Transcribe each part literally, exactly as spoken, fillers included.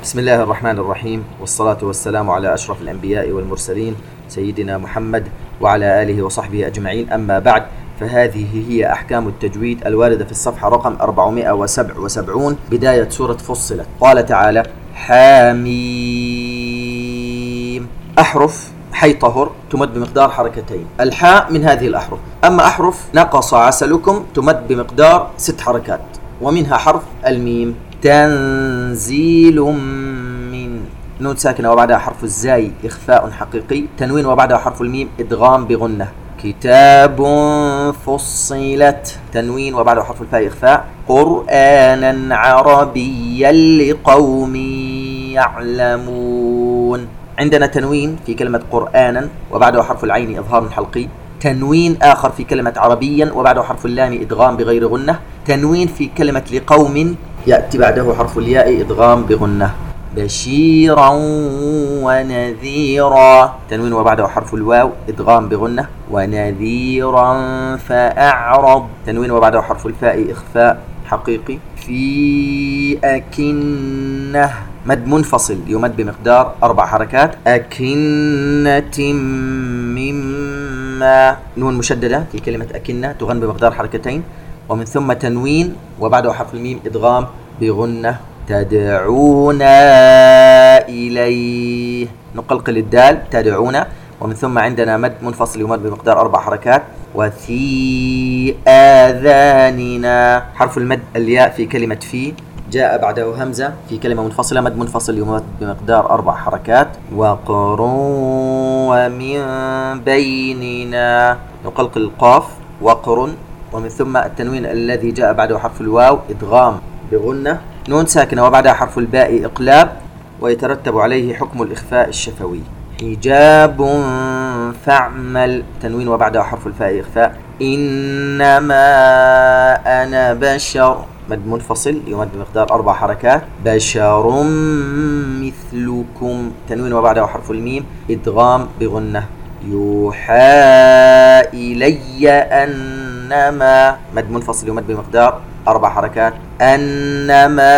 بسم الله الرحمن الرحيم، والصلاة والسلام على أشرف الأنبياء والمرسلين سيدنا محمد وعلى آله وصحبه أجمعين. أما بعد، فهذه هي أحكام التجويد الواردة في الصفحة رقم أربعمائة وسبعة وسبعين بداية سورة فصلت. قال تعالى: حاميم. أحرف حي طهر تمد بمقدار حركتين، الحاء من هذه الأحرف. أما أحرف نقص عسلكم تمد بمقدار ست حركات، ومنها حرف الميم. تنزيل من نون ساكنة وبعدها حرف الزاي إخفاء حقيقي، تنوين وبعدها حرف الميم إدغام بغنة. كتاب فصلت، تنوين وبعدها حرف الفاء إخفاء. قرآنا عربيا لقوم يعلمون. عندنا تنوين في كلمة قرآنا وبعده حرف العين إظهار حلقي، تنوين آخر في كلمة عربيا وبعده حرف اللام إدغام بغير غنة، تنوين في كلمة لقوم يأتي بعده حرف الياء إدغام بغنة. بشيرا ونذيرا، تنوين وبعده حرف الواو إدغام بغنة. ونذيرا فأعرض، تنوين وبعده حرف الفاء إخفاء حقيقي. في أكنة مد منفصل يمد بمقدار أربع حركات. أكنة مما، نون مشددة في كلمة أكنة تغن بمقدار حركتين، ومن ثم تنوين وبعده حرف الميم إدغام بغنة. تدعونا إليه، نقلقل الدال تدعونا، ومن ثم عندنا مد منفصل يمد بمقدار أربع حركات. وفي آذاننا، حرف المد الياء في كلمة في جاء بعده همزة في كلمة منفصلة، مد منفصل يمد بمقدار أربع حركات. وقر ومن بيننا، نقلقل القاف وقر، ومن ثم التنوين الذي جاء بعده حرف الواو إدغام بغنة. نون ساكنة وبعدها حرف الباء إقلاب، ويترتب عليه حكم الإخفاء الشفوي. حجاب فاعمل، تنوين وبعدها حرف الفاء إخفاء. إنما أنا بشر، مد منفصل يمد بمقدار أربع حركات. بشر مثلكم، تنوين وبعده حرف الميم إدغام بغنة. يوحى إلي أنما، مد منفصل يمد بمقدار أربع حركات. أنما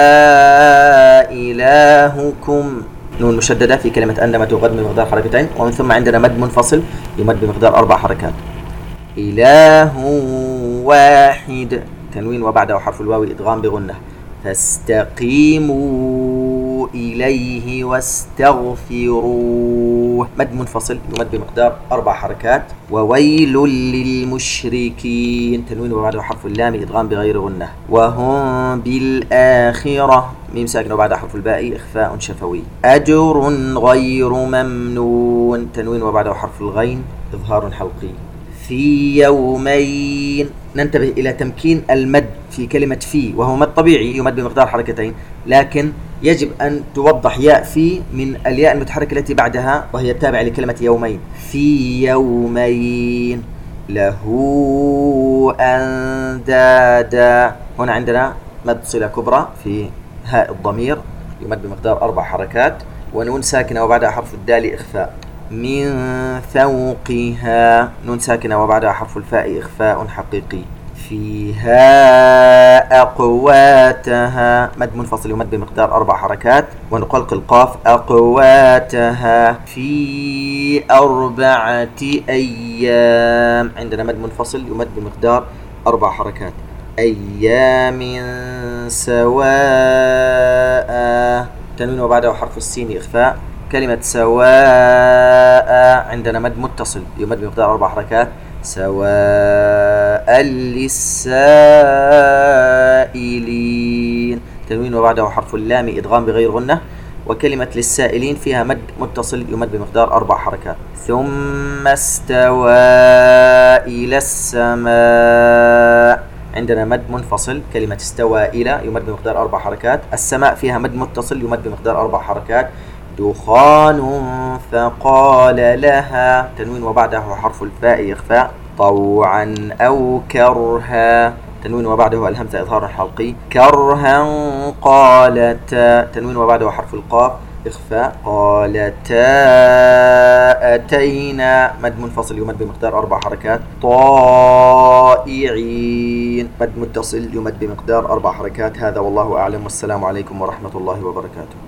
إلهكم، نون مشددة في كلمة أنما تغد بمقدار حركتين، ومن ثم عندنا مد منفصل يمد بمقدار أربع حركات. إله واحد، تنوين وبعده حرف الواو إدغام بغنة. فاستقيموا إليه واستغفروه، مد منفصل يمد بمقدار أربع حركات. وويل للمشركين، تنوين وبعده حرف اللام إدغام بغير غنة. وهم بالآخرة، ميم ساكن وبعدها حرف الباء إخفاء شفوي. أجر غير ممنون، تنوين وبعده حرف الغين إظهار حلقي. في يومين، ننتبه إلى تمكين المد في كلمة في، وهو مد طبيعي يمد بمقدار حركتين، لكن يجب أن توضح ياء في من الياء المتحركة التي بعدها وهي التابعة لكلمة يومين. في يومين. له أندادا، هنا عندنا مد صلة كبرى في هاء الضمير يمد بمقدار أربع حركات، ونون ساكنة وبعدها حرف الدال إخفاء. من فوقها، نون ساكنة وبعدها حرف الفاء إخفاء حقيقي. فيها أقواتها، مد منفصل يمد بمقدار أربع حركات، ونقلقل القاف أقواتها. في أربعة أيام، عندنا مد منفصل يمد بمقدار أربع حركات. أيام سواء، تنوين وبعده حرف السين إخفاء. كلمة سواء عندنا مد متصل يمد بمقدار أربع حركات. سواء للسائلين، تنوين وبعده حرف اللام إدغام بغير غنة. وكلمة للسائلين فيها مد متصل يمد بمقدار أربع حركات. ثم استوى إلى السماء، عندنا مد منفصل كلمة استوى إلى يمد بمقدار أربع حركات. السماء فيها مد متصل يمد بمقدار أربع حركات. دخان فقال لها، تنوين وبعده حرف الفاء إخفاء. طوعا أو كرها، تنوين وبعده الهمزة إظهار حلقي. كرها قالتا، تنوين وبعده حرف القاف إخفاء. قالتا أتينا، مد منفصل يمد بمقدار أربع حركات. طائعين، مد متصل يمد بمقدار أربع حركات. هذا والله أعلم، والسلام عليكم ورحمة الله وبركاته.